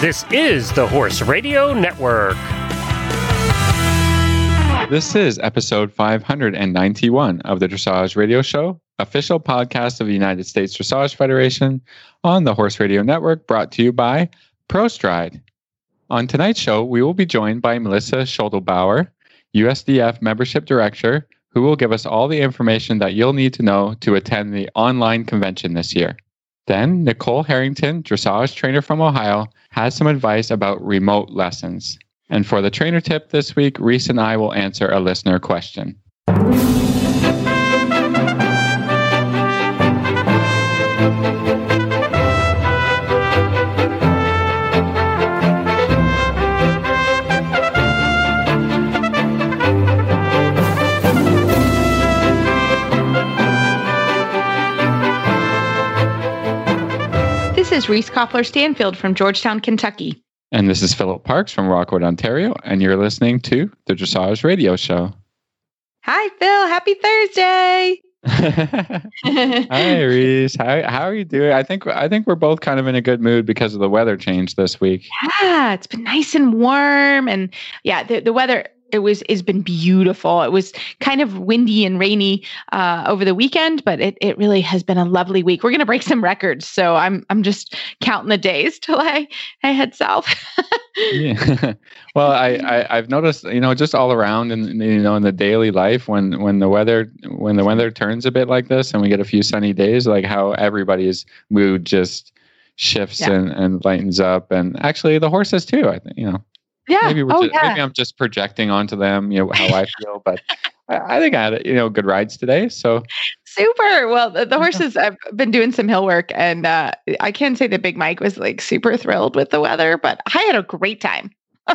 This is the Horse Radio Network. This is episode 591 of the Dressage Radio Show, official podcast of the United States Dressage Federation on the Horse Radio Network, brought to you by ProStride. On tonight's show, we will be joined by Melissa Schodelbauer, USDF Membership Director, who will give us all the information that you'll need to know to attend the online convention this year. Then, Nicole Harrington, dressage trainer from Ohio, has some advice about remote lessons. And for the trainer tip this week, Reese and I will answer a listener question. This is Reese Koppler-Stanfield from Georgetown, Kentucky. And this is Philip Parks from Rockwood, Ontario, and you're listening to the Dressage Radio Show. Hi, Phil. Happy Thursday. Hi, Reese. How are you doing? I think we're both kind of in a good mood because of the weather change this week. Yeah, it's been nice and warm, and yeah, the weather has been beautiful. It was kind of windy and rainy over the weekend, but it really has been a lovely week. We're going to break some records, so I'm just counting the days till I head south. Yeah. Well, I've noticed, just all around in the daily life when the weather turns a bit like this and we get a few sunny days, like how everybody's mood just shifts and lightens up, and actually the horses too. I think Yeah. Maybe I'm just projecting onto them, how I feel, but I think I had good rides today. So super. Well, the horses, I've been doing some hill work, and I can say that Big Mike was like super thrilled with the weather, but I had a great time.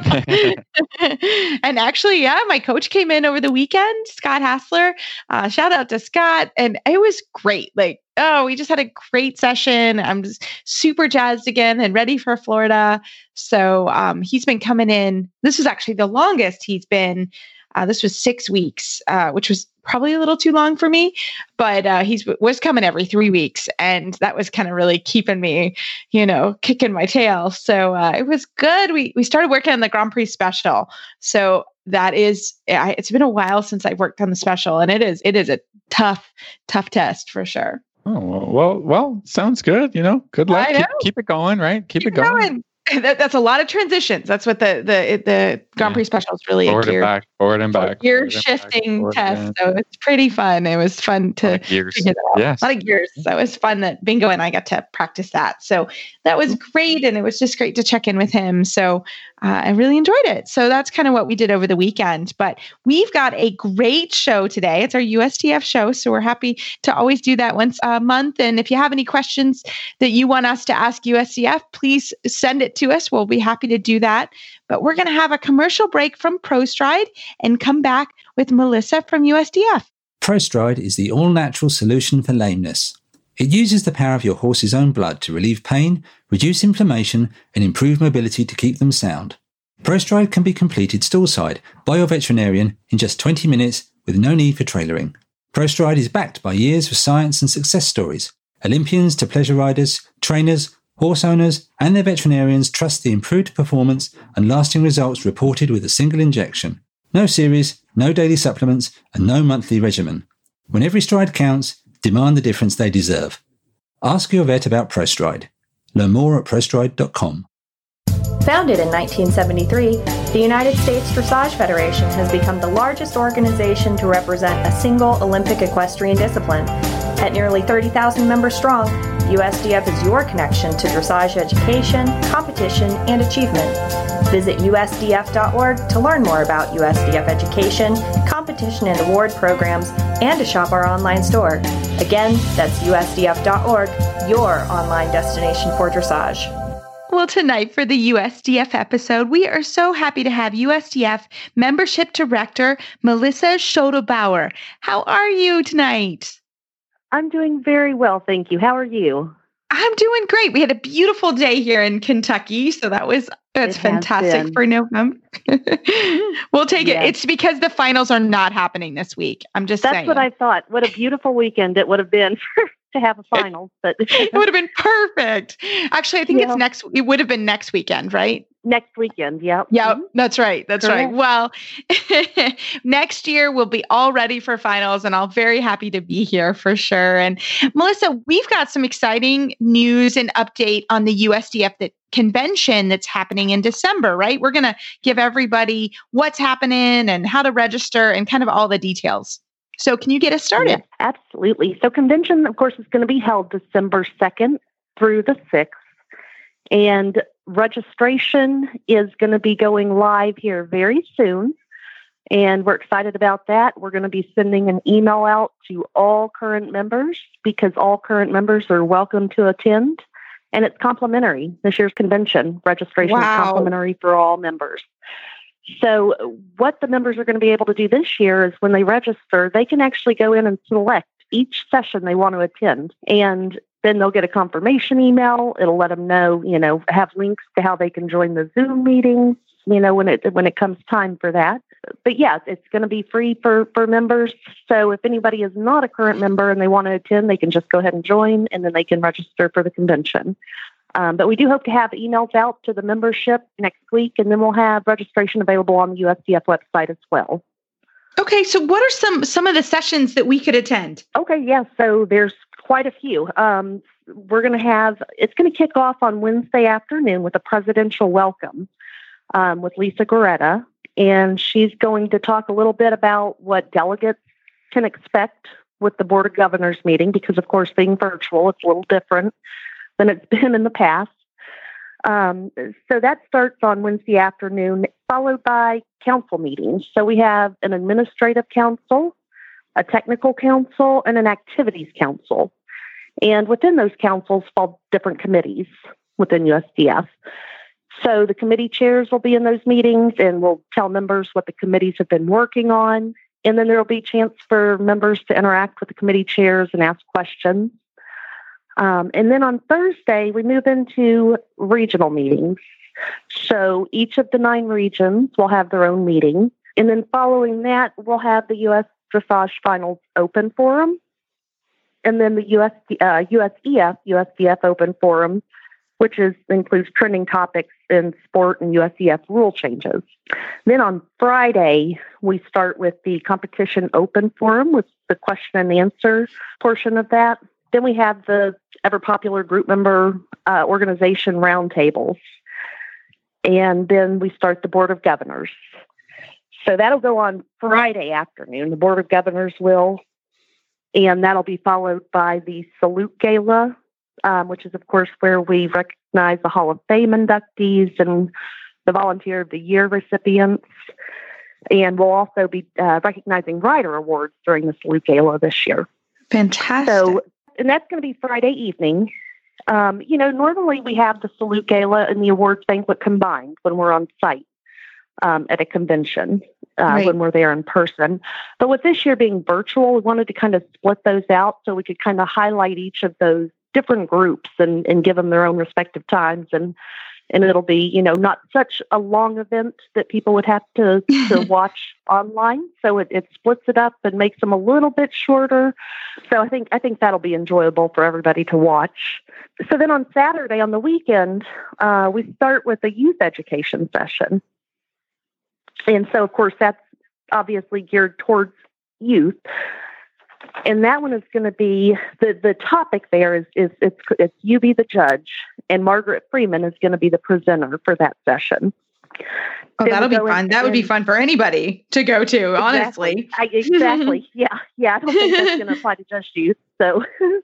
And actually, my coach came in over the weekend, Scott Hassler. Shout out to Scott, and it was great. We just had a great session. I'm just super jazzed again and ready for Florida. So he's been coming in. This was actually the longest he's been. This was 6 weeks, which was probably a little too long for me, but he was coming every 3 weeks, and that was kind of really keeping me, kicking my tail. So it was good. We started working on the Grand Prix special. So that is, it's been a while since I've worked on the special, and it is a tough test for sure. Oh, well, sounds good. Good luck. Keep it going, right? Keep it going. That's a lot of transitions. That's what the Grand Prix special is really forward and back. Gear shifting test. So it's pretty fun. It was fun to figure that out. Yes. A lot of gears. So it was fun that Bingo and I got to practice that. So that was great. And it was just great to check in with him. So I really enjoyed it. So that's kind of what we did over the weekend. But we've got a great show today. It's our USDF show. So we're happy to always do that once a month. And if you have any questions that you want us to ask USDF, please send it to us. We'll be happy to do that. But we're going to have a commercial break from ProStride and come back with Melissa from USDF. ProStride is the all-natural solution for lameness. It uses the power of your horse's own blood to relieve pain, reduce inflammation, and improve mobility to keep them sound. ProStride can be completed stallside by your veterinarian in just 20 minutes with no need for trailering. ProStride is backed by years of science and success stories. Olympians to pleasure riders, trainers, horse owners, and their veterinarians trust the improved performance and lasting results reported with a single injection. No series, no daily supplements, and no monthly regimen. When every stride counts, demand the difference they deserve. Ask your vet about ProStride. Learn more at prostride.com. Founded in 1973, the United States Dressage Federation has become the largest organization to represent a single Olympic equestrian discipline. At nearly 30,000 members strong, USDF is your connection to dressage education, competition, and achievement. Visit usdf.org to learn more about USDF education, competition and award programs, and to shop our online store. Again, that's usdf.org, your online destination for dressage. Well, tonight for the USDF episode, we are so happy to have USDF Membership Director Melissa Schodelbauer. How are you tonight? I'm doing very well, thank you. How are you? I'm doing great. We had a beautiful day here in Kentucky, so that's fantastic for November. We'll take it. It's because the finals are not happening this week. I'm just saying. That's what I thought. What a beautiful weekend it would have been to have a final, but it would have been perfect. Actually, I think it would have been next weekend, right? Next weekend. Yep. Yeah, that's right. That's right. Well, next year we'll be all ready for finals, and I'm very happy to be here for sure. And Melissa, we've got some exciting news and update on the USDF convention that's happening in December, right? We're going to give everybody what's happening and how to register and kind of all the details. So can you get us started? Yes, absolutely. So convention, of course, is going to be held December 2nd through the 6th. And registration is going to be going live here very soon. And we're excited about that. We're going to be sending an email out to all current members because all current members are welcome to attend. And it's complimentary. This year's convention registration is complimentary for all members. So what the members are going to be able to do this year is when they register, they can actually go in and select each session they want to attend. And then they'll get a confirmation email. It'll let them know, have links to how they can join the Zoom meetings, when it comes time for that. But yeah, it's going to be free for members. So if anybody is not a current member and they want to attend, they can just go ahead and join, and then they can register for the convention. But we do hope to have emails out to the membership next week, and then we'll have registration available on the USDF website as well. Okay, so what are some of the sessions that we could attend? Okay, yeah, so there's quite a few. It's going to kick off on Wednesday afternoon with a presidential welcome with Lisa Goretta, and she's going to talk a little bit about what delegates can expect with the Board of Governors meeting, because, of course, being virtual, it's a little different than it's been in the past. So that starts on Wednesday afternoon, followed by council meetings. So we have an administrative council, a technical council, and an activities council. And within those councils fall different committees within USDF. So the committee chairs will be in those meetings and will tell members what the committees have been working on. And then there will be a chance for members to interact with the committee chairs and ask questions. And then on Thursday, we move into regional meetings. So each of the 9 regions will have their own meeting. And then following that, we'll have the U.S. Dressage Finals Open Forum. And then the USDF Open Forum, which includes trending topics in sport and USDF rule changes. Then on Friday, we start with the Competition Open Forum with the question and answer portion of that. Then we have the ever-popular group member organization roundtables. And then we start the Board of Governors. So that'll go on Friday afternoon. The Board of Governors will. And that'll be followed by the Salute Gala, which is, of course, where we recognize the Hall of Fame inductees and the Volunteer of the Year recipients. And we'll also be recognizing Writer Awards during the Salute Gala this year. Fantastic. And that's going to be Friday evening. Normally we have the Salute Gala and the awards banquet combined when we're on site at a convention, when we're there in person. But with this year being virtual, we wanted to kind of split those out so we could kind of highlight each of those different groups and give them their own respective times. And it'll be, not such a long event that people would have to watch online. So it splits it up and makes them a little bit shorter. So I think that'll be enjoyable for everybody to watch. So then on Saturday, on the weekend, we start with a youth education session. And so, of course, that's obviously geared towards youth. And that one is going to be, the topic there is it's You Be the Judge, and Margaret Freeman is going to be the presenter for that session. Oh, that'll be fun. That would be fun for anybody to go to, honestly. Exactly. Yeah. I don't think that's going to apply to just youth. So,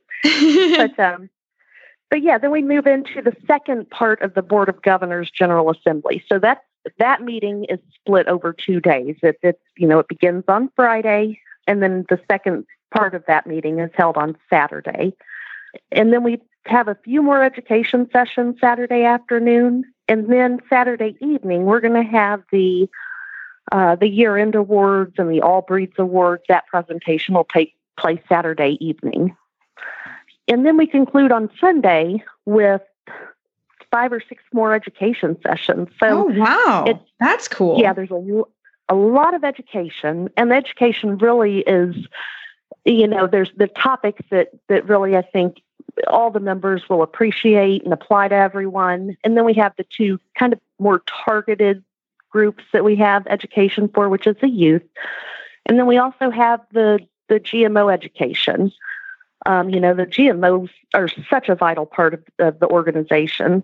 but yeah, then we move into the second part of the Board of Governors General Assembly. So that meeting is split over 2 days. It begins on Friday, and then the second part of that meeting is held on Saturday. And then we have a few more education sessions Saturday afternoon. And then Saturday evening, we're going to have the year-end awards and the All Breeds Awards. That presentation will take place Saturday evening. And then we conclude on Sunday with 5 or 6 more education sessions. So, oh, wow. That's cool. Yeah, there's a lot of education. And the education really is there's the topics that really I think all the members will appreciate and apply to everyone. And then we have the two kind of more targeted groups that we have education for, which is the youth. And then we also have the GMO education. The GMOs are such a vital part of the organization.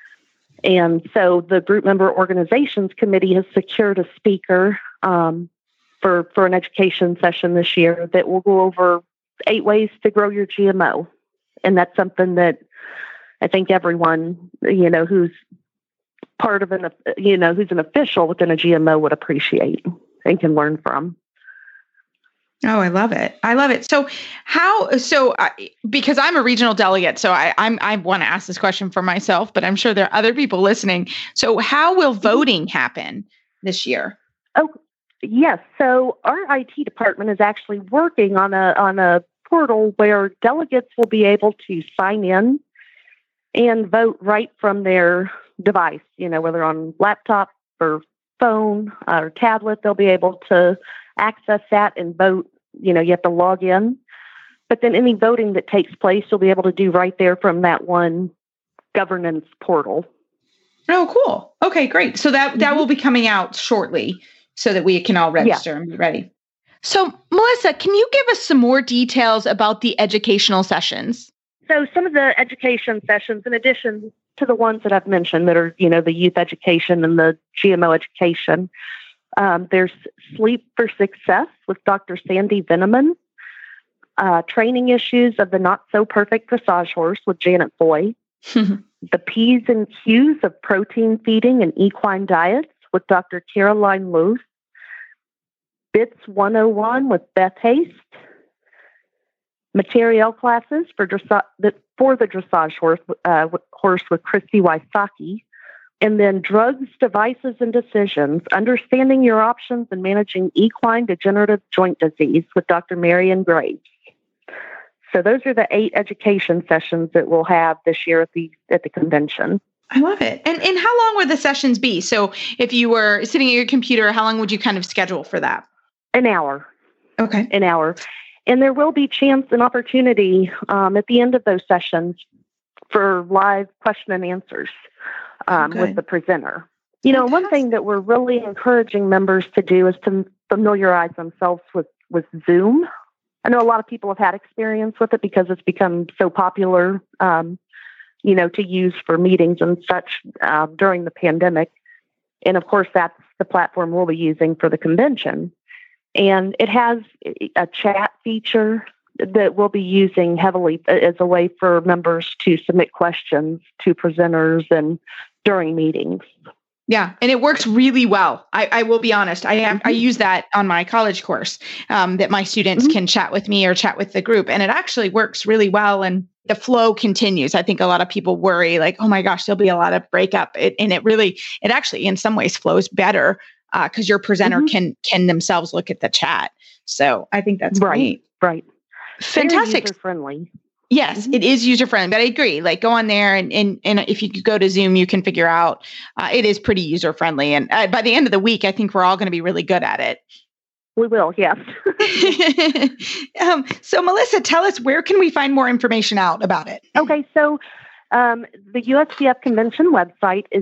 And so the Group Member Organizations Committee has secured a speaker for an education session this year that will go over 8 ways to grow your GMO. And that's something that I think everyone, who's part of who's an official within a GMO would appreciate and can learn from. Oh, I love it. I love it. So because I'm a regional delegate, so I want to ask this question for myself, but I'm sure there are other people listening. So how will voting happen this year? Oh, yes. So our IT department is actually working on a portal where delegates will be able to sign in and vote right from their device, whether on laptop or phone or tablet, they'll be able to access that and vote. You have to log in, but then any voting that takes place, you'll be able to do right there from that one governance portal. Oh, cool. Okay, great. So that will be coming out shortly so that we can all register and be ready. So, Melissa, can you give us some more details about the educational sessions? So some of the education sessions, in addition to the ones that I've mentioned that are, the youth education and the GMO education, there's Sleep for Success with Dr. Sandy Veneman, Training Issues of the Not So Perfect Dressage Horse with Janet Boy, The P's and Q's of Protein Feeding and Equine Diets with Dr. Caroline Luce, Bits 101 with Beth Haste, Material Classes for the Dressage Horse with Christy Wysocki, and then Drugs, Devices, and Decisions, Understanding Your Options and Managing Equine Degenerative Joint Disease with Dr. Marion Graves. So those are the 8 education sessions that we'll have this year at the convention. I love it. And how long would the sessions be? So if you were sitting at your computer, how long would you kind of schedule for that? An hour. Okay. An hour. And there will be chance and opportunity at the end of those sessions for live question and answers with the presenter. One thing that we're really encouraging members to do is to familiarize themselves with Zoom. I know a lot of people have had experience with it because it's become so popular, to use for meetings and such during the pandemic. And of course, that's the platform we'll be using for the convention. And it has a chat feature that we'll be using heavily as a way for members to submit questions to presenters and during meetings. Yeah. And it works really well. I will be honest. I use that on my college course that my students can chat with me or chat with the group. And it actually works really well. And the flow continues. I think a lot of people worry like, oh my gosh, there'll be a lot of breakup. It actually in some ways flows better because your presenter can themselves look at the chat. So I think that's great. Right. Fantastic. User friendly. Yes, it is user friendly, but I agree. Like go on there and if you could go to Zoom, you can figure out it is pretty user friendly. And by the end of the week, I think we're all going to be really good at it. We will, yes. So Melissa, tell us, where can we find more information out about it? Okay, so the USDF convention website is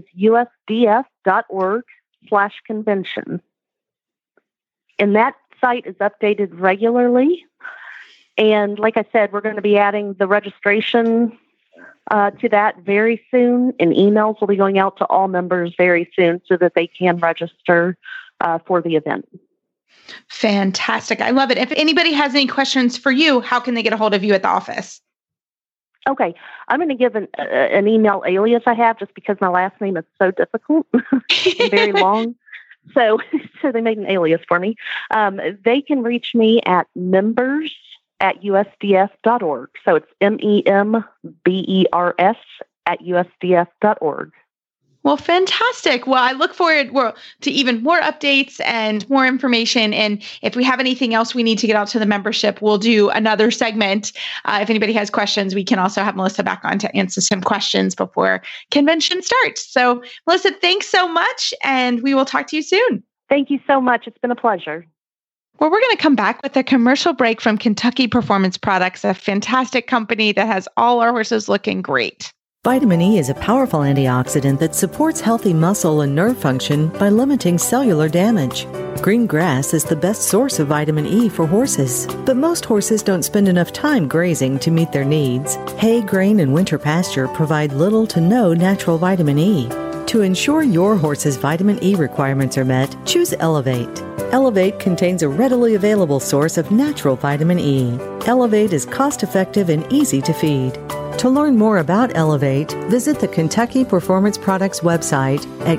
usdf.org/convention. And that site is updated regularly. And like I said, we're going to be adding the registration to that very soon. And emails will be going out to all members very soon so that they can register for the event. Fantastic. I love it. If anybody has any questions for you, how can they get a hold of you at the office? Okay. I'm going to give an email alias I have just because my last name is so difficult and very long. So they made an alias for me. They can reach me at members@usdf.org. So it's members@usdf.org. Well, fantastic. Well, I look forward to even more updates and more information. And if we have anything else we need to get out to the membership, we'll do another segment. If anybody has questions, we can also have Melissa back on to answer some questions before convention starts. So, Melissa, thanks so much. And we will talk to you soon. Thank you so much. It's been a pleasure. Well, we're going to come back with a commercial break from Kentucky Performance Products, a fantastic company that has all our horses looking great. Vitamin E is a powerful antioxidant that supports healthy muscle and nerve function by limiting cellular damage. Green grass is the best source of vitamin E for horses, but most horses don't spend enough time grazing to meet their needs. Hay, grain, and winter pasture provide little to no natural vitamin E. To ensure your horse's vitamin E requirements are met, choose Elevate. Elevate contains a readily available source of natural vitamin E. Elevate is cost-effective and easy to feed. To learn more about Elevate, visit the Kentucky Performance Products website at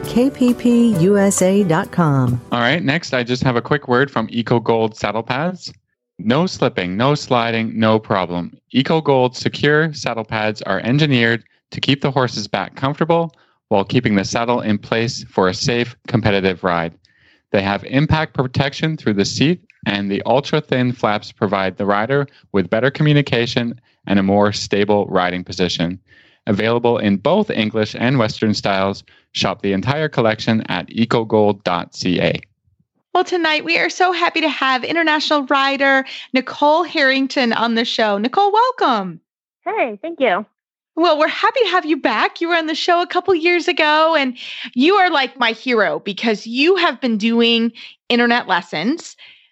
kppusa.com. All right, next I just have a quick word from EcoGold saddle pads. No slipping, no sliding, no problem. EcoGold secure saddle pads are engineered to keep the horse's back comfortable while keeping the saddle in place for a safe, competitive ride. They have impact protection through the seat, and the ultra-thin flaps provide the rider with better communication and a more stable riding position. Available in both English and Western styles, shop the entire collection at ecogold.ca. Well, tonight we are so happy to have international rider Nicole Harrington on the show. Nicole, welcome. Hey, thank you. Well, we're happy to have you back. You were on the show a couple years ago, and you are like my hero because you have been doing internet lessons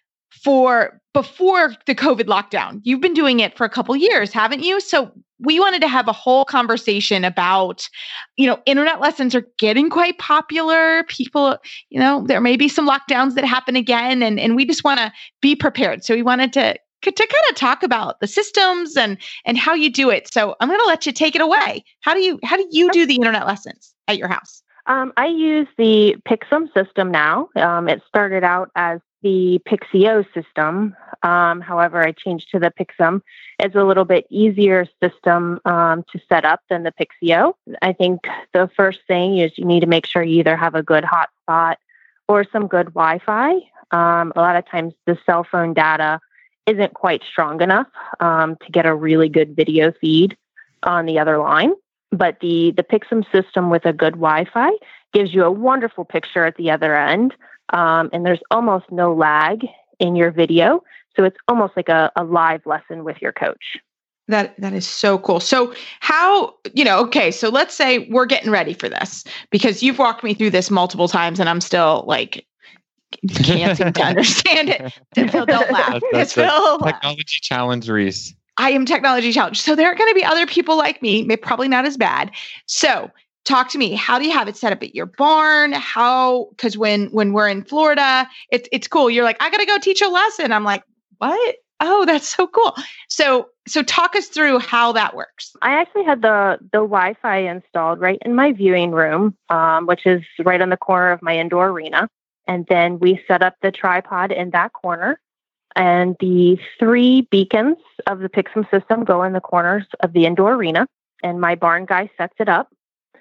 for before the COVID lockdown. You've been doing it for a couple years, haven't you? So we wanted to have a whole conversation about, internet lessons are getting quite popular. People, there may be some lockdowns that happen again, and we just want to be prepared. So we wanted to kind of talk about the systems and how you do it. So I'm going to let you take it away. How do you do the internet lessons at your house? I use the Pixum system now. It started out as the Pixio system. However, I changed to the Pixum. It's a little bit easier system to set up than the Pixio. I think the first thing is you need to make sure you either have a good hotspot or some good Wi-Fi. A lot of times the cell phone data isn't quite strong enough to get a really good video feed on the other line. But the Pixum system with a good Wi-Fi gives you a wonderful picture at the other end. And there's almost no lag in your video. So it's almost like a live lesson with your coach. That is so cool. So how, so let's say we're getting ready for this because you've walked me through this multiple times and I'm still like, can't seem to understand it. Phil, don't laugh. Technology challenge, Reese. I am technology challenged. So there are going to be other people like me, probably not as bad. So talk to me. How do you have it set up at your barn? Because when we're in Florida, it's cool. You're like, I got to go teach a lesson. I'm like, what? Oh, that's so cool. So talk us through how that works. I actually had the Wi-Fi installed right in my viewing room, which is right on the corner of my indoor arena. And then we set up the tripod in that corner. And the 3 beacons of the Pixum system go in the corners of the indoor arena. And my barn guy sets it up.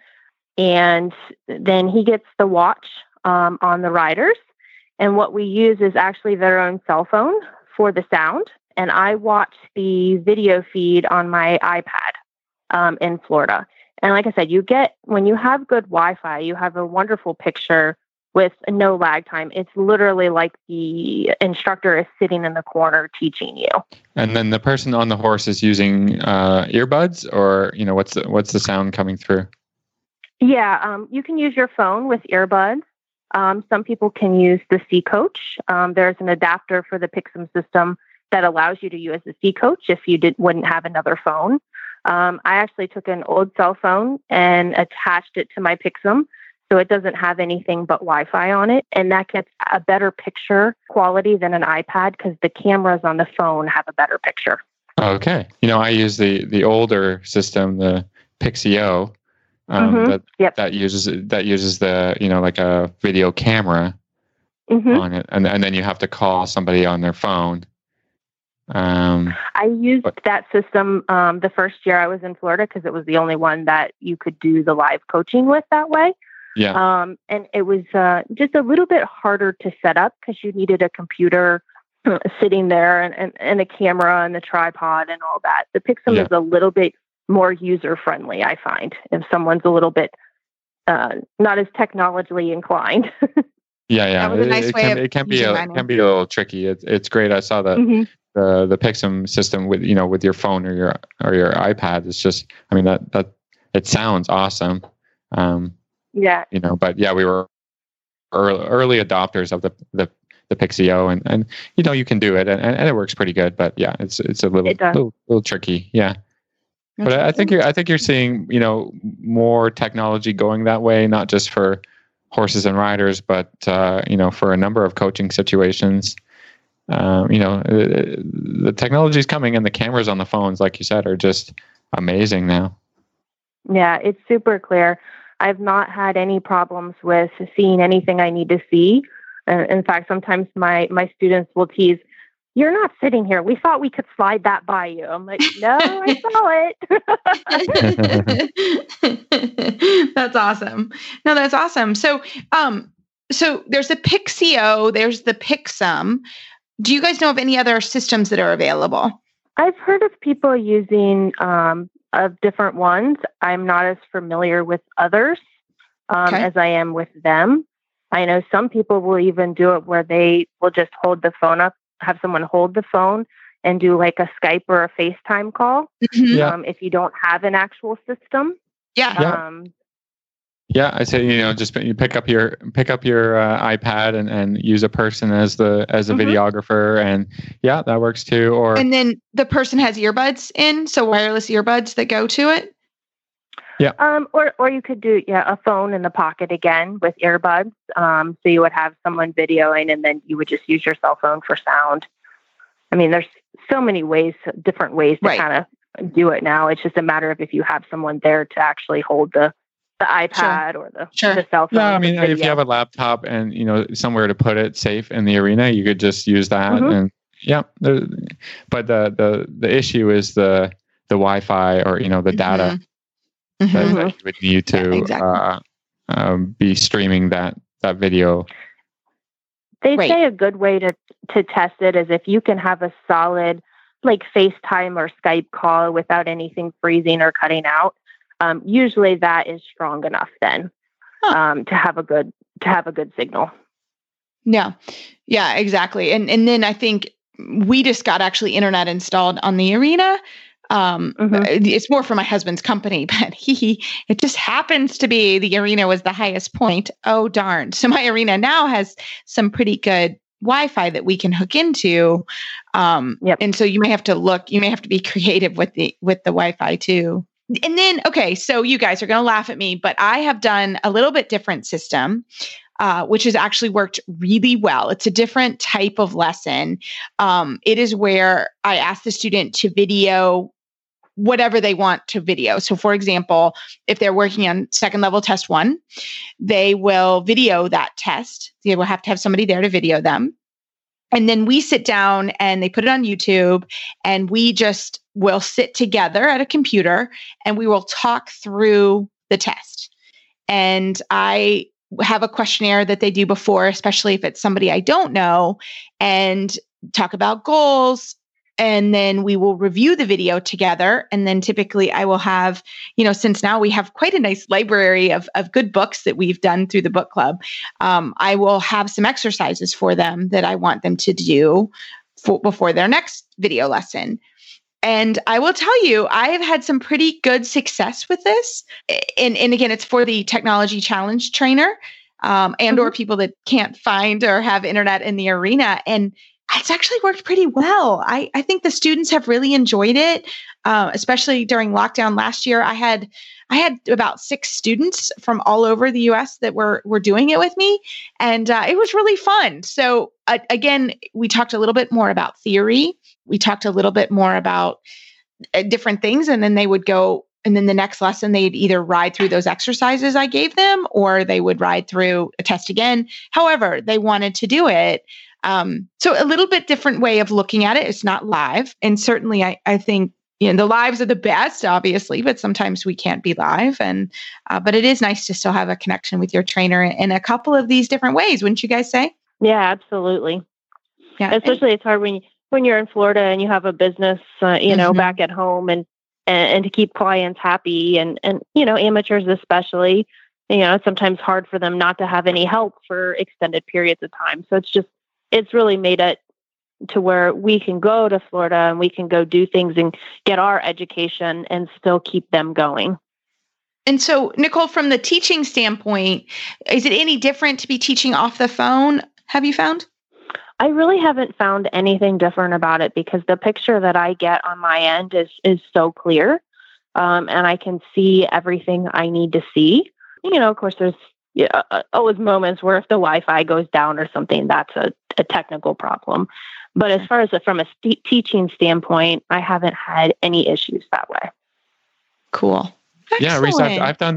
And then he gets the watch on the riders. And what we use is actually their own cell phone for the sound. And I watch the video feed on my iPad in Florida. And like I said, when you have good Wi-Fi, you have a wonderful picture with no lag time. It's literally like the instructor is sitting in the corner teaching you. And then the person on the horse is using earbuds, or what's the sound coming through? Yeah, you can use your phone with earbuds. Some people can use the C-Coach. There's an adapter for the Pixum system that allows you to use the C-Coach if you wouldn't have another phone. I actually took an old cell phone and attached it to my Pixum, so it doesn't have anything but Wi-Fi on it. And that gets a better picture quality than an iPad because the cameras on the phone have a better picture. Okay. I use the older system, the Pixio, that uses the, like a video camera on it. And then you have to call somebody on their phone. I used that system the first year I was in Florida because it was the only one that you could do the live coaching with that way. Yeah. And it was just a little bit harder to set up because you needed a computer sitting there and a camera and the tripod and all that. The Pixum is a little bit more user-friendly, I find, if someone's a little bit not as technologically inclined. Yeah. That was a nice way of it can be using a little tricky. It's great. I saw that the Pixum system with with your phone or your iPad. It's just, I mean, that it sounds awesome. Yeah. But yeah, we were early adopters of the Pixio, and you can do it, and it works pretty good. But yeah, it's a little tricky. Yeah. But I think you're seeing more technology going that way, not just for horses and riders, but for a number of coaching situations. The technology is coming, and the cameras on the phones, like you said, are just amazing now. Yeah, it's super clear. I've not had any problems with seeing anything I need to see. In fact, sometimes my students will tease, "You're not sitting here. We thought we could slide that by you." I'm like, "No, I saw it." That's awesome. No, that's awesome. So there's the Pixio, there's the Pixum. Do you guys know of any other systems that are available? I've heard of people using of different ones. I'm not as familiar with others as I am with them. I know some people will even do it where they will just hold the phone up, have someone hold the phone and do like a Skype or a FaceTime call. If you don't have an actual system. I say, just you pick up your iPad and use a person as a videographer, and that works too. And then the person has earbuds in, so wireless earbuds that go to it. Yeah. Or you could do a phone in the pocket again with earbuds. So you would have someone videoing, and then you would just use your cell phone for sound. I mean, there's so many different ways to kind of do it now. It's just a matter of if you have someone there to actually hold the iPad or the cell phone. Yeah, I mean, if you have a laptop and somewhere to put it safe in the arena, you could just use that. And but the issue is the Wi-Fi or the data that you would need to be streaming that video. They say a good way to test it is if you can have a solid like FaceTime or Skype call without anything freezing or cutting out. Usually that is strong enough then to have a good signal. Yeah, exactly. And then I think we just got actually internet installed on the arena. It's more for my husband's company, but it just happens to be the arena was the highest point. Oh, darn. So my arena now has some pretty good Wi-Fi that we can hook into. And so you may have to be creative with the Wi-Fi too. And then, okay, so you guys are going to laugh at me, but I have done a little bit different system, which has actually worked really well. It's a different type of lesson. It is where I ask the student to video whatever they want to video. So for example, if they're working on second level test 1, they will video that test. They will have to have somebody there to video them. And then we sit down and they put it on YouTube, and we just will sit together at a computer and we will talk through the test. And I have a questionnaire that they do before, especially if it's somebody I don't know, and talk about goals. And then we will review the video together. And then typically I will have, since now we have quite a nice library of good books that we've done through the book club, I will have some exercises for them that I want them to do before their next video lesson. And I will tell you, I have had some pretty good success with this. And again, it's for the technology challenge trainer and or people that can't find or have internet in the arena. And it's actually worked pretty well. I think the students have really enjoyed it, especially during lockdown last year. I had about 6 students from all over the U.S. that were doing it with me, and it was really fun. So again, we talked a little bit more about theory. We talked a little bit more about different things, and then they would go. And then the next lesson, they'd either ride through those exercises I gave them, or they would ride through a test again. However they wanted to do it. So a little bit different way of looking at it. It's not live. And certainly I think, the lives are the best, obviously, but sometimes we can't be live. And, but it is nice to still have a connection with your trainer in a couple of these different ways. Wouldn't you guys say? Yeah, absolutely. Yeah. Especially it's hard when you're in Florida and you have a business, back at home and to keep clients happy and amateurs especially. it's sometimes hard for them not to have any help for extended periods of time. So it's really made it to where we can go to Florida and we can go do things and get our education and still keep them going. And so, Nicole, from the teaching standpoint, is it any different to be teaching off the phone, have you found? I really haven't found anything different about it because the picture that I get on my end is so clear, and I can see everything I need to see. Of course, there's always moments where if the Wi-Fi goes down or something, that's a technical problem. But as far as from a teaching standpoint, I haven't had any issues that way. Cool. Yeah, Risa, I've done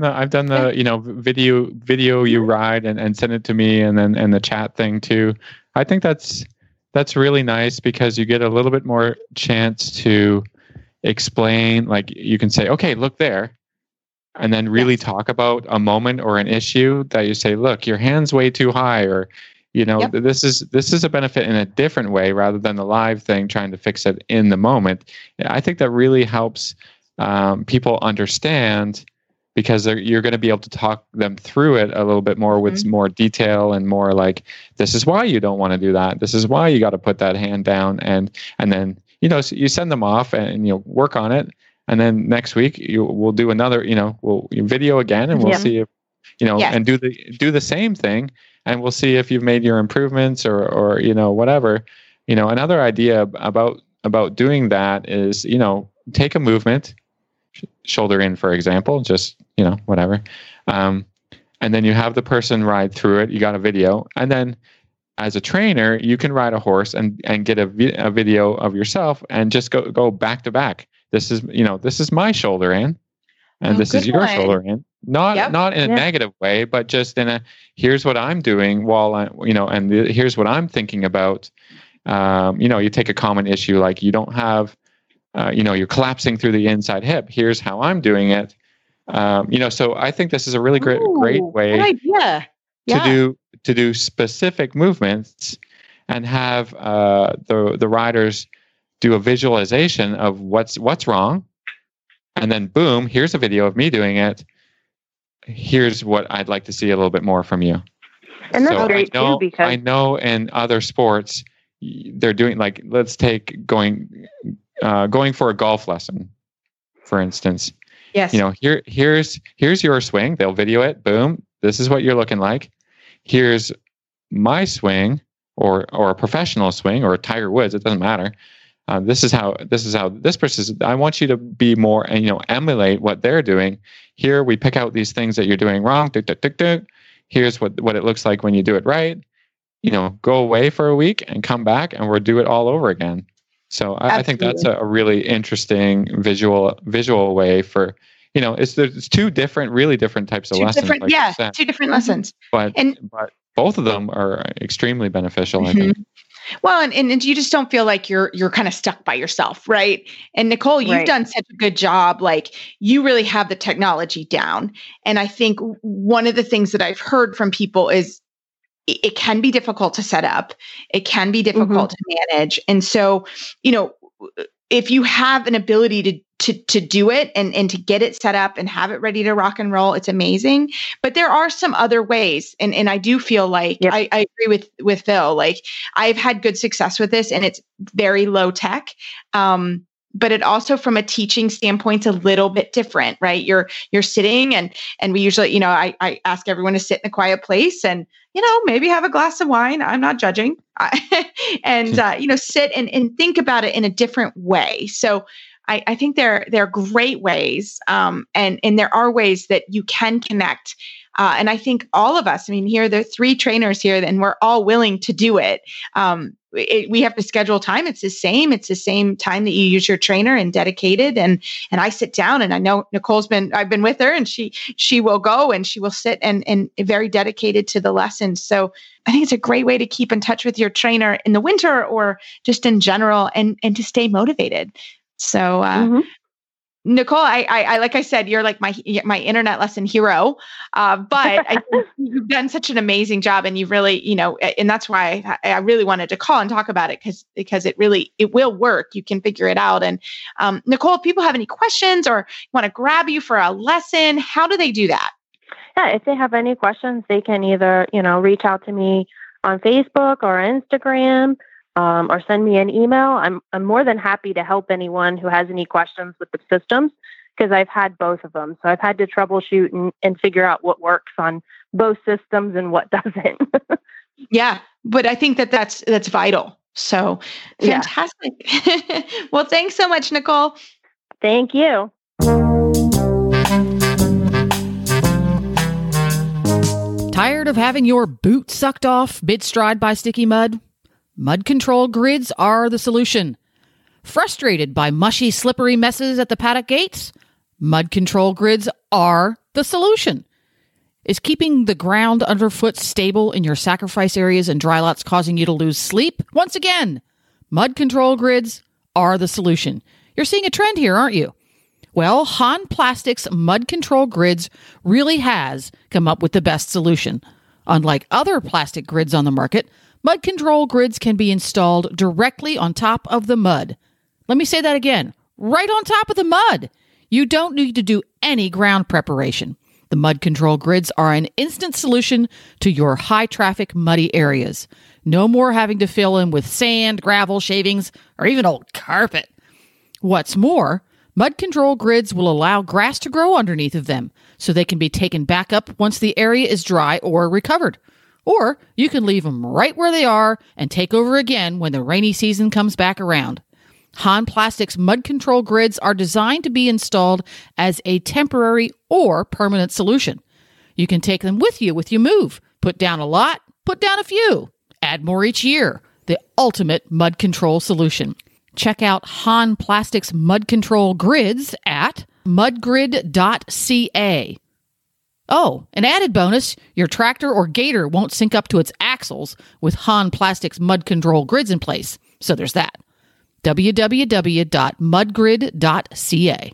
the video you write and send it to me, and then the chat thing too. I think that's really nice because you get a little bit more chance to explain. Like you can say, okay, look there, and then really talk about a moment or an issue that you say, look, your hand's way too high, or this is a benefit in a different way rather than the live thing trying to fix it in the moment. I think that really helps people understand, because you're going to be able to talk them through it a little bit more with more detail and more like, this is why you don't want to do that. This is why you got to put that hand down. And then, so you send them off and you'll work on it. And then next week we'll do another, we'll video again and we'll see if, and do the same thing. And we'll see if you've made your improvements or whatever. Another idea about doing that is, take a movement, shoulder in, for example, just, whatever. And then you have the person ride through it. You got a video. And then as a trainer, you can ride a horse and get a video of yourself and just go back to back. This is my shoulder in, and this is your shoulder in. Not in a negative way, but just in here's what I'm doing while here's what I'm thinking about. You take a common issue like you don't have, you're collapsing through the inside hip. Here's how I'm doing it. So I think this is a really great way to do specific movements and have the riders do a visualization of what's wrong, and then boom, here's a video of me doing it. Here's what I'd like to see a little bit more from you. And that's great too, because I know in other sports they're doing, like, let's take going for a golf lesson, for instance. Yes. Here's your swing. They'll video it. Boom. This is what you're looking like. Here's my swing, or a professional swing, or a Tiger Woods. It doesn't matter. This is how this person. I want you to be more and emulate what they're doing. Here we pick out these things that you're doing wrong. Here's what it looks like when you do it right. Go away for a week and come back, and we'll do it all over again. So I think that's a really interesting visual way for, there's two really different types of lessons. Two different lessons. But both of them are extremely beneficial, I think. Well, and you just don't feel like you're kind of stuck by yourself, right? And Nicole, you've done such a good job. Like, you really have the technology down. And I think one of the things that I've heard from people is it can be difficult to set up. It can be difficult to manage. And so, if you have an ability to do it and to get it set up and have it ready to rock and roll, it's amazing. But there are some other ways. And I do feel like I agree with Phil. Like, I've had good success with this, and it's very low tech. But it also, from a teaching standpoint, is a little bit different, right? You're sitting and we usually, I ask everyone to sit in a quiet place and, maybe have a glass of wine. I'm not judging. And, sit and think about it in a different way. So I think there are great ways. And there are ways that you can connect. And I think all of us, here, there are 3 trainers here, and we're all willing to do it. We have to schedule time. It's the same time that you use your trainer and dedicated. And I sit down, and I know I've been with her, and she will go and she will sit and very dedicated to the lessons. So I think it's a great way to keep in touch with your trainer in the winter or just in general, and to stay motivated. So, Nicole, I like I said, you're like my internet lesson hero. But I think you've done such an amazing job, and you've really, and that's why I really wanted to call and talk about it, because it will work. You can figure it out. And Nicole, if people have any questions or want to grab you for a lesson, how do they do that? yeah, if they have any questions, they can either, reach out to me on Facebook or Instagram, or send me an email. I'm more than happy to help anyone who has any questions with the systems, because I've had both of them. So I've had to troubleshoot and figure out what works on both systems and what doesn't. Yeah, but I think that's vital. So fantastic. Yeah. Well, thanks so much, Nicole. Thank you. Tired of having your boot sucked off mid-stride by sticky mud? Mud control grids are the solution. Frustrated by mushy, slippery messes at the paddock gates? Mud control grids are the solution. Is keeping the ground underfoot stable in your sacrifice areas and dry lots causing you to lose sleep? Once again, mud control grids are the solution. You're seeing a trend here, aren't you? Well, Han Plastics Mud Control Grids really has come up with the best solution. Unlike other plastic grids on the market, mud control grids can be installed directly on top of the mud. Let me say that again. Right on top of the mud. You don't need to do any ground preparation. The mud control grids are an instant solution to your high-traffic, muddy areas. No more having to fill in with sand, gravel, shavings, or even old carpet. What's more, mud control grids will allow grass to grow underneath of them, so they can be taken back up once the area is dry or recovered. Or you can leave them right where they are and take over again when the rainy season comes back around. Han Plastics mud control grids are designed to be installed as a temporary or permanent solution. You can take them with you move. Put down a lot, put down a few. Add more each year. The ultimate mud control solution. Check out Han Plastics mud control grids at mudgrid.ca. Oh, an added bonus, your tractor or gator won't sink up to its axles with Han Plastics mud control grids in place. So there's that. www.mudgrid.ca.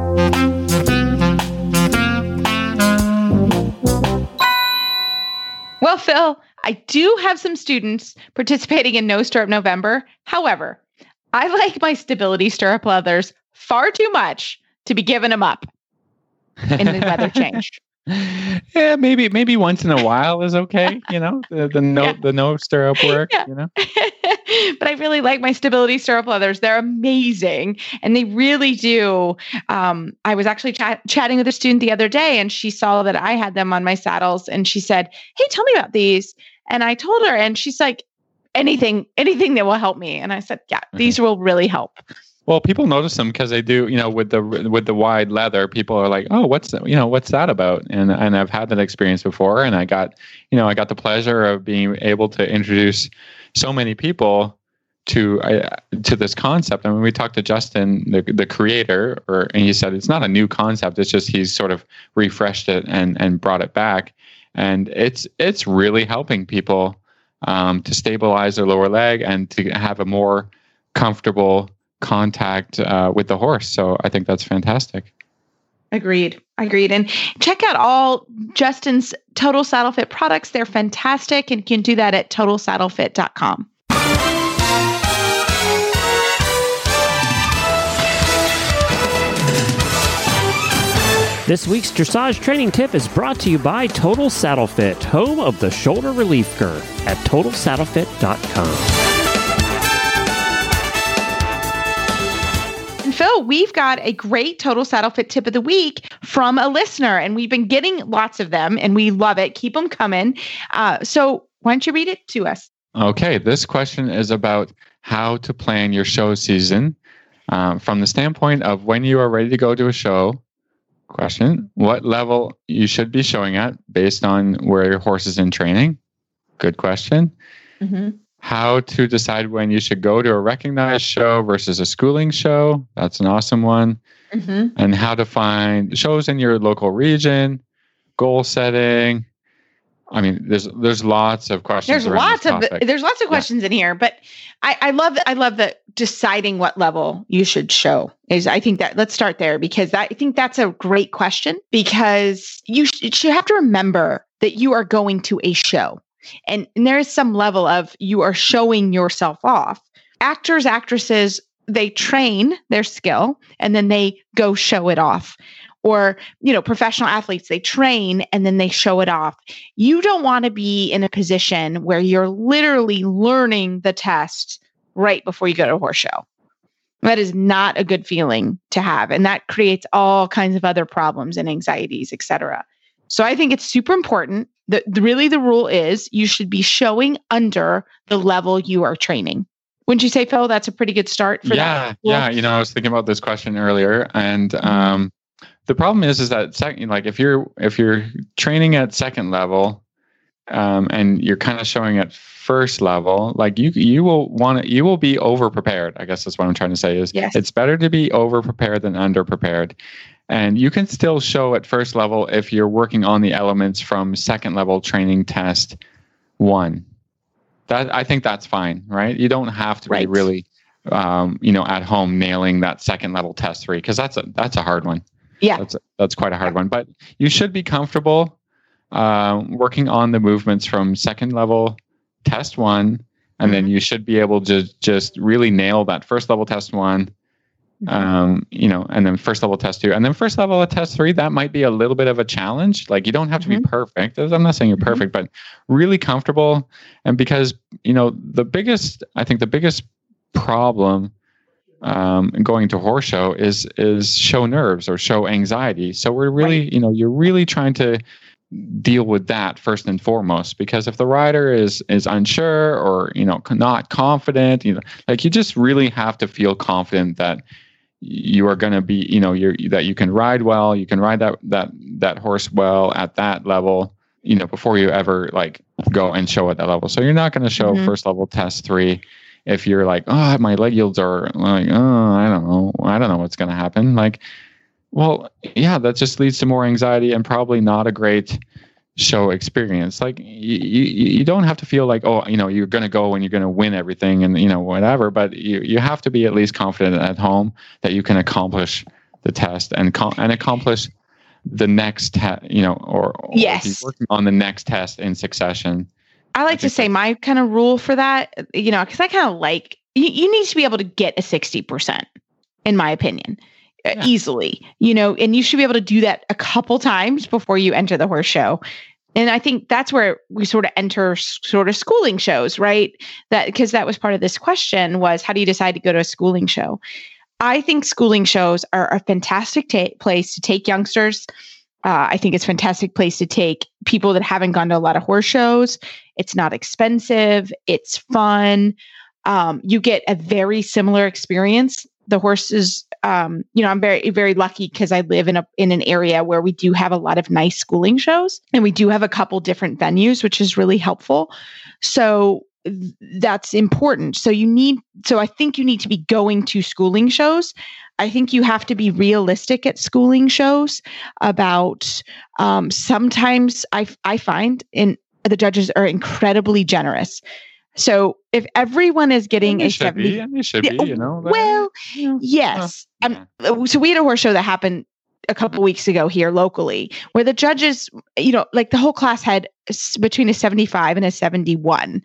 Well, Phil, I do have some students participating in No Stirrup November. However, I like my stability stirrup leathers far too much to be giving them up in the weather change. Yeah, maybe once in a while is okay. The no stirrup work. Yeah. But I really like my stability stirrup leathers. They're amazing, and they really do. I was actually chatting with a student the other day, and she saw that I had them on my saddles, and she said, "Hey, tell me about these." And I told her, and she's like, "Anything that will help me." And I said, "Yeah, these will really help." Well, people notice them because they do, with the wide leather, people are like, "Oh, what's that about?" And I've had that experience before, and I got the pleasure of being able to introduce so many people to this concept. I mean, we talked to Justin, the creator, and he said it's not a new concept. It's just he's sort of refreshed it and brought it back, and it's really helping people to stabilize their lower leg and to have a more comfortable contact with the horse. So I think that's fantastic. Agreed. And check out all Justin's Total Saddle Fit products. They're fantastic, and you can do that at totalsaddlefit.com. This week's dressage training tip is brought to you by Total Saddle Fit, home of the shoulder relief girth at totalsaddlefit.com. And Phil, we've got a great Total Saddle Fit tip of the week from a listener, and we've been getting lots of them, and we love it. Keep them coming. So why don't you read it to us? Okay, this question is about how to plan your show season from the standpoint of when you are ready to go to a show. Question, what level you should be showing at based on where your horse is in training? Good question. Mm-hmm. How to decide when you should go to a recognized show versus a schooling show. That's an awesome one. Mm-hmm. And how to find shows in your local region, goal setting. I mean, there's lots of questions. There's lots of questions in here, but I love the deciding what level you should show is. I think that let's start there because I think that's a great question because you have to remember that you are going to a show. And there is some level of you are showing yourself off. Actors, actresses, they train their skill and then they go show it off. or, professional athletes, they train and then they show it off. You don't want to be in a position where you're literally learning the test right before you go to a horse show. That is not a good feeling to have. And that creates all kinds of other problems and anxieties, et cetera. So I think it's super important that really the rule is you should be showing under the level you are training. Wouldn't you say, Phil, that's a pretty good start for that? Yeah. I was thinking about this question earlier, and the problem is that if you're training at second level, and you're kind of showing at first level, like you will be over prepared. I guess that's what I'm trying to say is It's better to be over prepared than under prepared. And you can still show at first level if you're working on the elements from second level training test 1. That I think that's fine, right? You don't have to be really, at home nailing that second level test 3, because that's a hard one. Yeah, that's quite a hard one. But you should be comfortable working on the movements from second level test 1, and then you should be able to just really nail that first level test 1. And then first level test 2, and then first level of test 3, that might be a little bit of a challenge. Like, you don't have to be perfect. I'm not saying you're perfect, but really comfortable. And because, the biggest problem going to horse show is show nerves or show anxiety. So we're really, you're really trying to deal with that first and foremost, because if the rider is unsure or, not confident, you just really have to feel confident that you are going to be, that you can ride well, you can ride that horse well at that level, before you ever go and show at that level. So you're not going to show first level test 3 if you're like, oh, my leg yields are like, oh, I don't know what's going to happen. Well, yeah, that just leads to more anxiety and probably not a great show experience. You don't have to feel like, oh, you're going to go and you're going to win everything and, whatever, but you have to be at least confident at home that you can accomplish the test and accomplish the next test, or be working on the next test in succession. I like to say my kind of rule for that, because I kind of you need to be able to get a 60%, in my opinion. Easily, and you should be able to do that a couple times before you enter the horse show. And I think that's where we sort of enter sort of schooling shows, right? Because that was part of this question was, how do you decide to go to a schooling show? I think schooling shows are a fantastic place to take youngsters. I think it's a fantastic place to take people that haven't gone to a lot of horse shows. It's not expensive. It's fun. You get a very similar experience. The horses, I'm very, very lucky because I live in an area where we do have a lot of nice schooling shows, and we do have a couple different venues, which is really helpful. So that's important. So I think you need to be going to schooling shows. I think you have to be realistic at schooling shows about, sometimes I find the judges are incredibly generous. So if everyone is getting a 70, they should be, well, yes. So we had a horse show that happened a couple weeks ago here locally, where the judges, the whole class had between a 75 and a 71.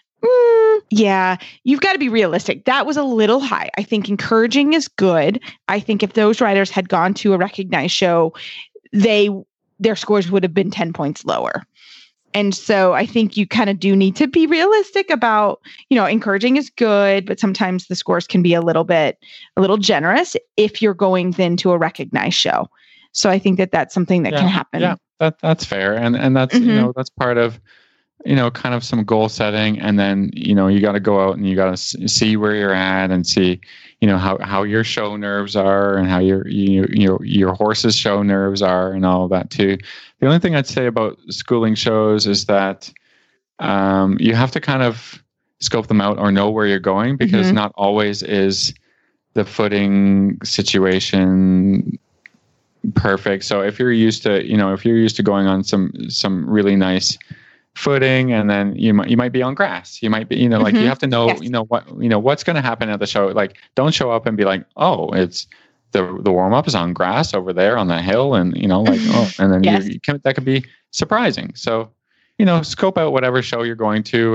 Yeah, you've got to be realistic. That was a little high. I think encouraging is good. I think if those riders had gone to a recognized show, their scores would have been 10 points lower. And so I think you kind of do need to be realistic about, encouraging is good, but sometimes the scores can be a little generous if you're going then to a recognized show. So I think that's something that can happen. Yeah, that's fair. And that's, that's part of, kind of some goal setting. And then, you got to go out and you got to see where you're at and see, how your show nerves are and how your horse's show nerves are and all of that too. The only thing I'd say about schooling shows is that you have to kind of scope them out or know where you're going, because not always is the footing situation perfect. So if you're used to going on some really nice footing, and then you might be on grass, you might be, you have to know, what's going to happen at the show. Like, don't show up and be like, oh, it's the warm up is on grass over there on the hill, and and then that could be surprising. So, scope out whatever show you're going to,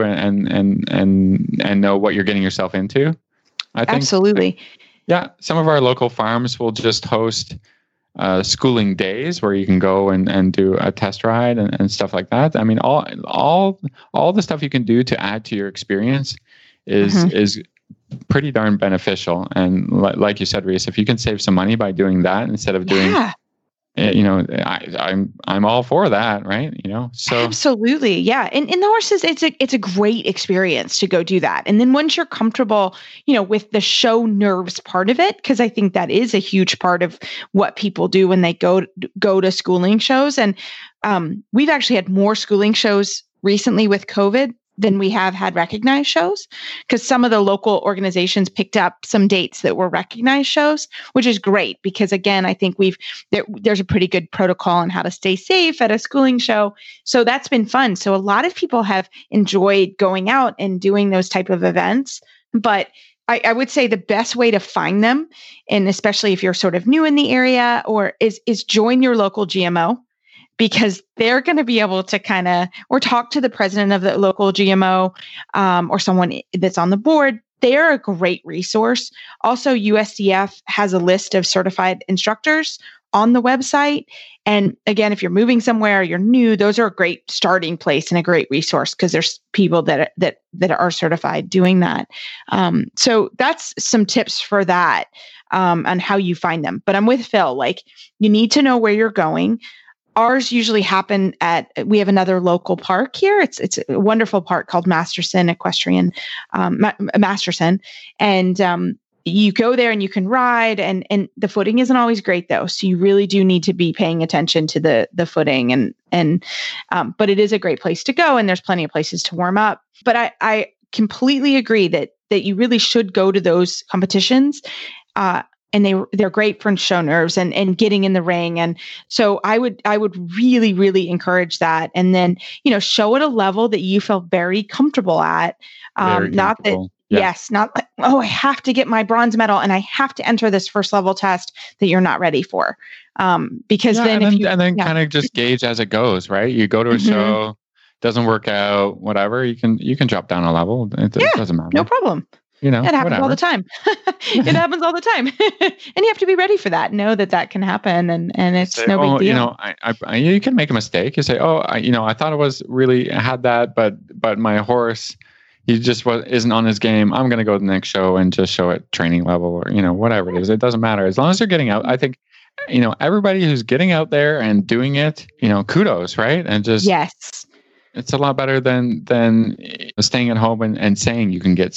and know what you're getting yourself into. I think absolutely. Yeah, some of our local farms will just host schooling days where you can go and do a test ride and stuff like that. I mean, all the stuff you can do to add to your experience is pretty darn beneficial. And like you said, Reese, if you can save some money by doing that instead of doing, I'm all for that, right? So absolutely, yeah. And in the horses, it's a great experience to go do that. And then once you're comfortable, with the show nerves part of it, because I think that is a huge part of what people do when they go to schooling shows. And we've actually had more schooling shows recently with COVID than we have had recognized shows, because some of the local organizations picked up some dates that were recognized shows, which is great because, again, I think there's a pretty good protocol on how to stay safe at a schooling show. So that's been fun. So a lot of people have enjoyed going out and doing those type of events. But I would say the best way to find them, and especially if you're sort of new in the area, is join your local GMO. Because they're going to be able to or talk to the president of the local GMO or someone that's on the board. They're a great resource. Also, USDF has a list of certified instructors on the website. And again, if you're moving somewhere, you're new, those are a great starting place and a great resource because there's people that are certified doing that. So that's some tips for that on how you find them. But I'm with Phil. You need to know where you're going. Ours usually happen we have another local park here. It's a wonderful park called Masterson Equestrian, Masterson. And you go there and you can ride and the footing isn't always great though. So you really do need to be paying attention to the footing but it is a great place to go and there's plenty of places to warm up. But I completely agree that you really should go to those competitions. And they're great for show nerves and getting in the ring. And so I would really, really encourage that. And then, show at a level that you feel very comfortable at. Not that, yes, not like, I have to get my bronze medal and I have to enter this first level test that you're not ready for. Because then kind of just gauge as it goes, right? You go to a show, doesn't work out, whatever, you can drop down a level. It doesn't matter. No problem. It happens all the time. It happens all the time. And you have to be ready for that. Know that can happen and it's no big deal. You can make a mistake. You say, I thought it was really had that, but my horse, he just isn't on his game. I'm going to go to the next show and just show it training level or, whatever it is. It doesn't matter. As long as you're getting out, I think, everybody who's getting out there and doing it, kudos, right? And just, yes. It's a lot better than staying at home and saying you can get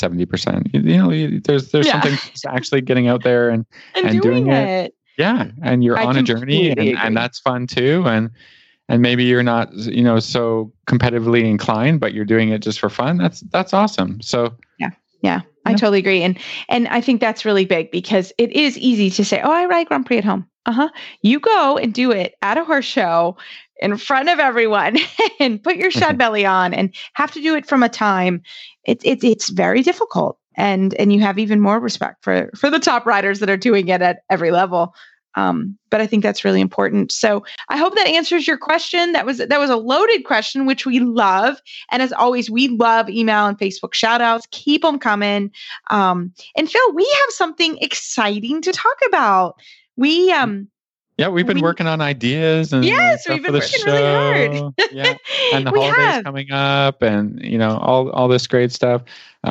70%. There's something to actually getting out there and doing it. Yeah, and you're on a journey, and that's fun too. And maybe you're not so competitively inclined, but you're doing it just for fun. That's awesome. So yeah. I totally agree, and I think that's really big because it is easy to say, I ride Grand Prix at home. You go and do it at a horse show in front of everyone and put your shed belly on and have to do it from a time. It's very difficult. And you have even more respect for the top riders that are doing it at every level. But I think that's really important. So I hope that answers your question. That was a loaded question, which we love. And as always, we love email and Facebook shout outs. Keep them coming. And Phil, we have something exciting to talk about. We've been working on ideas and yes, stuff we've been for the working show. really hard. Yeah, and the holidays coming up, and all this great stuff.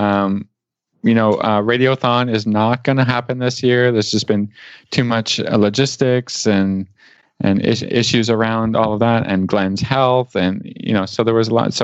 Radiothon is not going to happen this year. There's just been too much logistics and issues around all of that, and Glenn's health, and so there was a lot.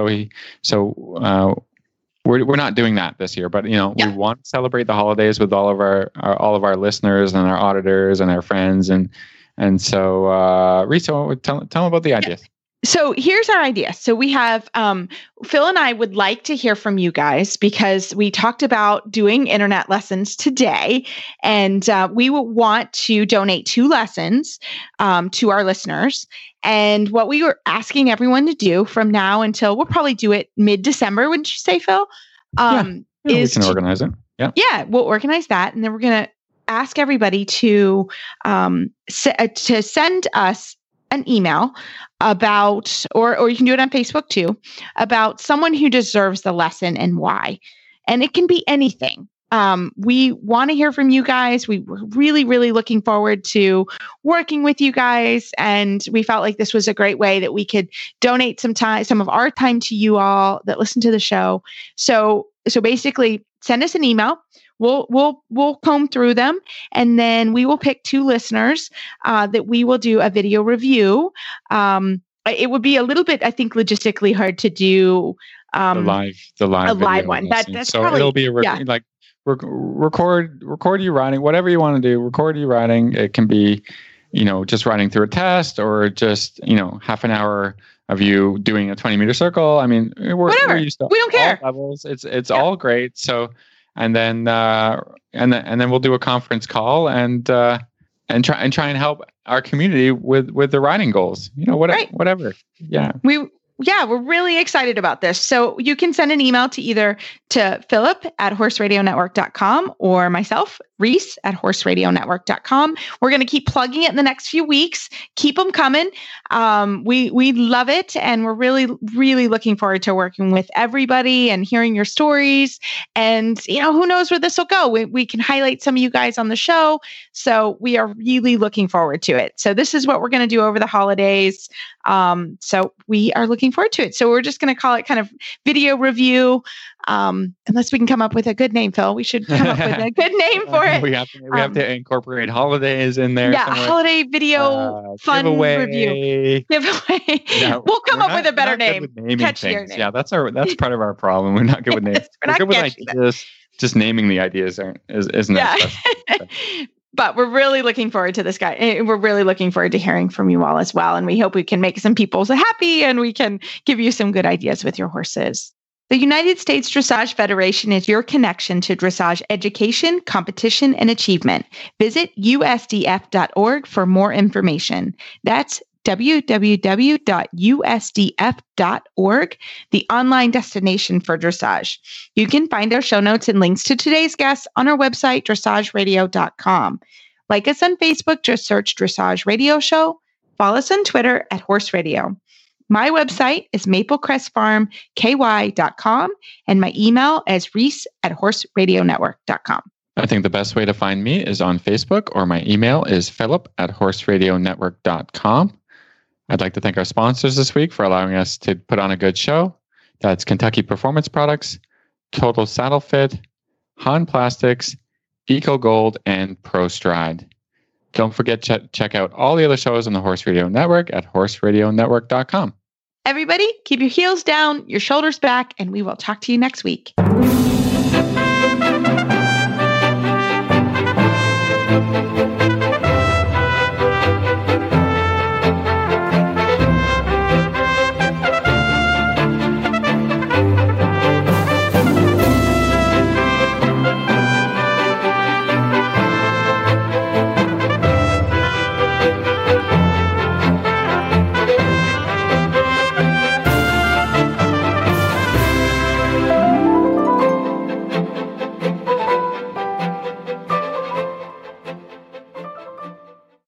We're not doing that this year, but we want to celebrate the holidays with all of our listeners and our auditors and our friends, and so Risa, tell them about the ideas. So here's our idea. So we have Phil and I would like to hear from you guys because we talked about doing internet lessons today, and we will want to donate 2 lessons to our listeners. And what we were asking everyone to do from now until we'll probably do it mid-December, wouldn't you say, Phil? We can organize it. Yeah, we'll organize that, and then we're going to ask everybody to send us an email about, or you can do it on Facebook too, about someone who deserves the lesson and why. And it can be anything. We want to hear from you guys. We were really, really looking forward to working with you guys. And we felt like this was a great way that we could donate some of our time to you all that listen to the show. So basically send us an email. We'll comb through them, and then we will pick 2 listeners that we will do a video review. It would be a little bit, I think, logistically hard to do the live one. That's so probably, it'll be record you riding, whatever you want to do. Record you riding. It can be, just riding through a test, or just half an hour of you doing a 20-meter circle. I mean, we're used to we don't care. All levels. It's all great. So. And then we'll do a conference call and try and help our community with the riding goals. Whatever. Yeah. We're really excited about this. So you can send an email to Philip at horseradionetwork.com or myself, Reese at horseradionetwork.com. We're going to keep plugging it in the next few weeks. Keep them coming. We love it. And we're really, really looking forward to working with everybody and hearing your stories. And, who knows where this will go. We can highlight some of you guys on the show. So we are really looking forward to it. So this is what we're going to do over the holidays. So we are looking forward to it. So we're just going to call it kind of video review. Unless we can come up with a good name, Phil, we should come up with a good name for it. We have to incorporate holidays in there. Yeah, somewhere. Holiday video fun review. Giveaway. Yeah, we'll come up with a better name. Catchier name. Yeah, that's part of our problem. We're not good with names. We're good with ideas. Just naming the ideas isn't that But we're really looking forward to this guy. We're really looking forward to hearing from you all as well. And we hope we can make some people so happy, and we can give you some good ideas with your horses. The United States Dressage Federation is your connection to dressage education, competition, and achievement. Visit usdf.org for more information. That's www.usdf.org, the online destination for dressage. You can find our show notes and links to today's guests on our website, dressageradio.com. Like us on Facebook, just search Dressage Radio Show. Follow us on Twitter at Horse Radio. My website is maplecrestfarmky.com, and my email is reese@horseradionetwork.com. I think the best way to find me is on Facebook, or my email is philip@horseradionetwork.com. I'd like to thank our sponsors this week for allowing us to put on a good show. That's Kentucky Performance Products, Total Saddle Fit, Han Plastics, Eco Gold, and ProStride. Don't forget to check out all the other shows on the Horse Radio Network at horseradionetwork.com. Everybody, keep your heels down, your shoulders back, and we will talk to you next week.